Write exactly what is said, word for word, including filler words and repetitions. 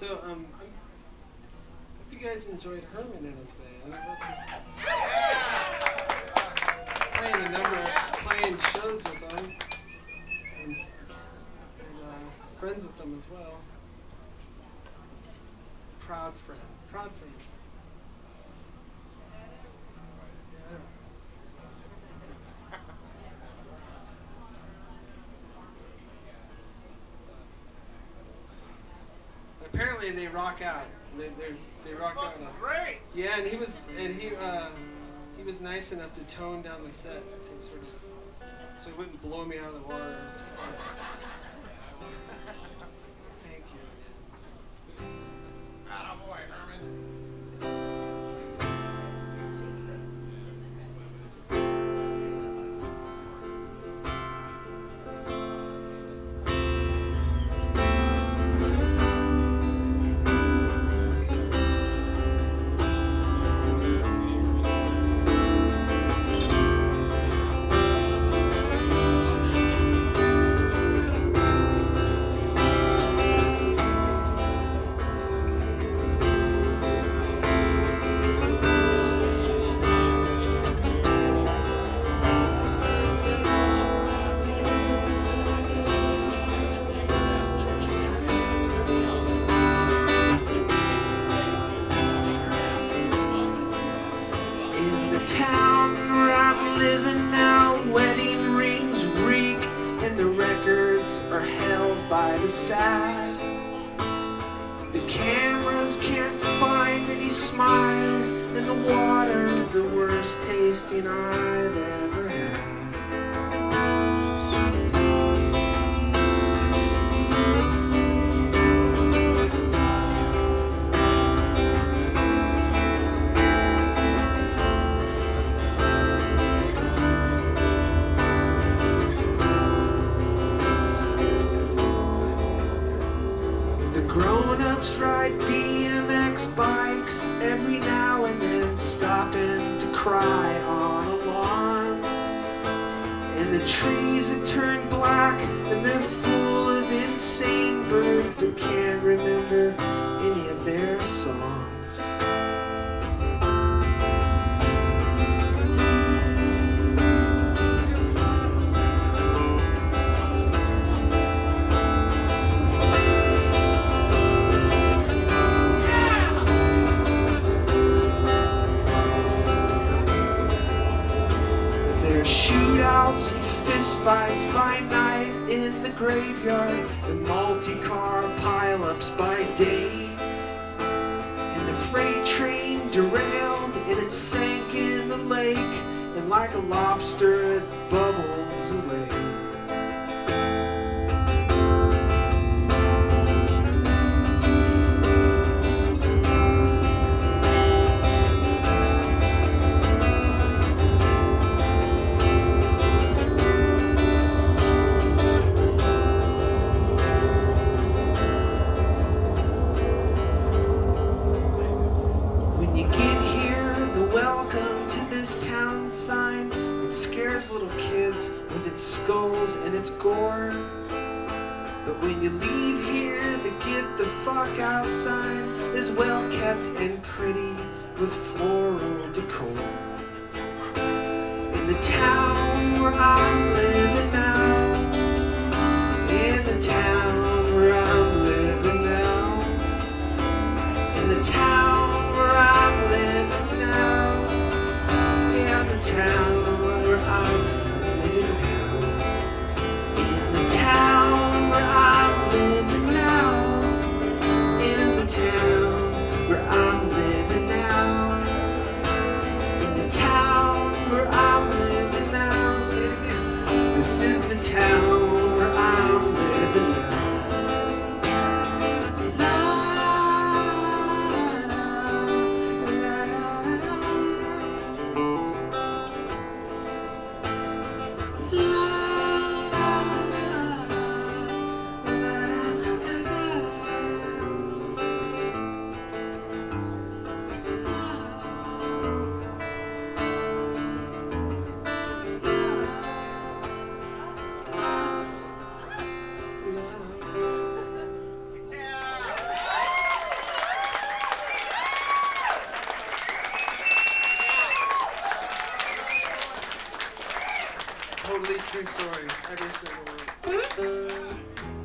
So, um, I'm, hope you guys enjoyed Herman and his band. Playing a number of playing shows with them, and, and uh, friends with them as well. Proud friend, proud friend. Apparently they rock out. They they they rock out. Uh, Great. Yeah, and he was and he uh, he was nice enough to tone down the set to sort of so he wouldn't blow me out of the water. Thank you. Attaboy, Herman. Sad. The cameras can't find any smiles, and the water's the worst tasting I've ever had. Ride B M X bikes every now and then, stopping to cry on a lawn. And the trees have turned black, and they're full of insane birds that can't remember any of their songs. Shootouts and fistfights by night in the graveyard, and multi-car pileups by day. And the freight train derailed and it sank in the lake, and like a lobster it bubbles away. Little kids with its skulls and its gore. But when you leave here, the get the fuck out sign is well kept and pretty with floral decor. In the town where I'm living now, in the town where I'm living now, in the town where I'm living now, in the town I'm living now, in the town where I'm living now, in the town where I'm living now, in the town where I'm living now. Say it again. This is the town where I'm living now. totally true story. Every single one.